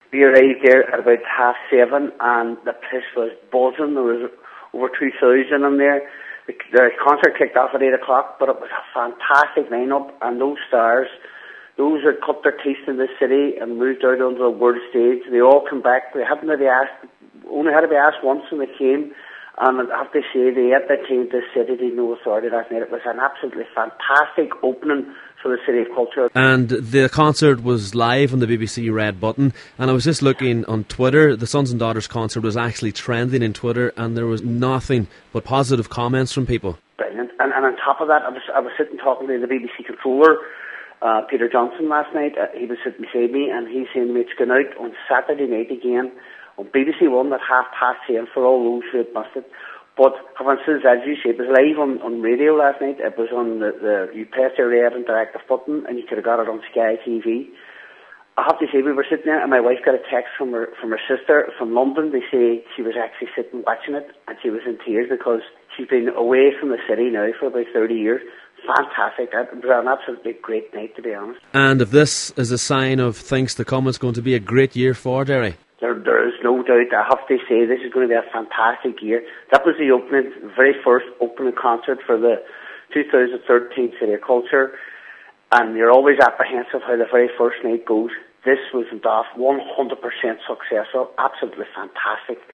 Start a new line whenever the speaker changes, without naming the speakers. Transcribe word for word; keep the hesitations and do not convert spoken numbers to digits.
We arrived there at about half seven, and the place was buzzing. There was over two thousand in there. The, the concert kicked off at eight o'clock, but it was a fantastic lineup, and those stars, those that cut their teeth in the city and moved out onto the world stage, they all come back. They hadn't to be asked, only had to be asked once when they came. And I have to say, they at that time, the city did no authority last night. It was an absolutely fantastic opening for the City of Culture.
And the concert was live on the B B C Red Button, and I was just looking on Twitter. The Sons and Daughters concert was actually trending in Twitter, and there was nothing but positive comments from people.
Brilliant. And, and on top of that, I was I was sitting talking to the B B C controller, uh, Peter Johnson, last night. Uh, he was sitting beside me, and he's saying it's going out on Saturday night again on B B C One at half past ten for all those who had missed it. But having said, as you say, it was live on, on radio last night. It was on the, the you press the red interactive button, and you could have got it on Sky T V. I have to say, we were sitting there, and my wife got a text from her from her sister from London. They say she was actually sitting watching it, and she was in tears because she's been away from the city now for about thirty years. Fantastic. It was an absolutely great night, to be honest.
And if this is a sign of things to come, it's going to be a great year for Derry.
There, there is no doubt. I have to say this is going to be a fantastic year. That was the opening, very first opening concert for the two thousand thirteen City of Culture, and you're always apprehensive how the very first night goes. This was off one hundred percent successful, absolutely fantastic.